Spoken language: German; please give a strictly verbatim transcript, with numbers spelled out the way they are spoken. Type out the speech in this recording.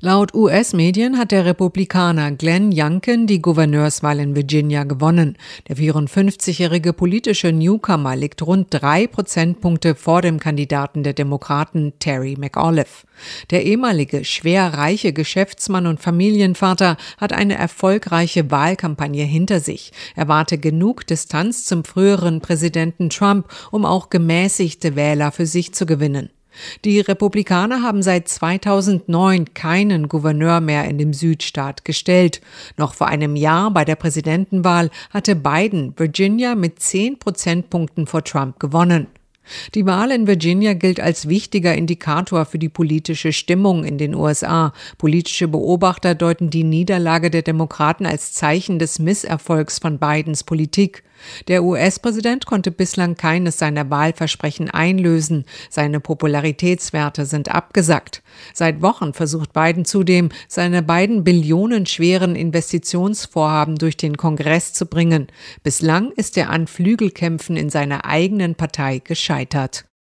Laut U S-Medien hat der Republikaner Glenn Youngkin die Gouverneurswahl in Virginia gewonnen. Der vierundfünfzigjährige politische Newcomer liegt rund drei Prozentpunkte vor dem Kandidaten der Demokraten Terry McAuliffe. Der ehemalige schwer reiche Geschäftsmann und Familienvater hat eine erfolgreiche Wahlkampagne hinter sich. Er warte genug Distanz zum früheren Präsidenten Trump, um auch gemäßigte Wähler für sich zu gewinnen. Die Republikaner haben seit zweitausendneun keinen Gouverneur mehr in dem Südstaat gestellt. Noch vor einem Jahr bei der Präsidentenwahl hatte Biden Virginia mit zehn Prozentpunkten vor Trump gewonnen. Die Wahl in Virginia gilt als wichtiger Indikator für die politische Stimmung in den U S A. Politische Beobachter deuten die Niederlage der Demokraten als Zeichen des Misserfolgs von Bidens Politik. Der U S-Präsident konnte bislang keines seiner Wahlversprechen einlösen. Seine Popularitätswerte sind abgesackt. Seit Wochen versucht Biden zudem, seine beiden billionenschweren Investitionsvorhaben durch den Kongress zu bringen. Bislang ist er an Flügelkämpfen in seiner eigenen Partei gescheitert.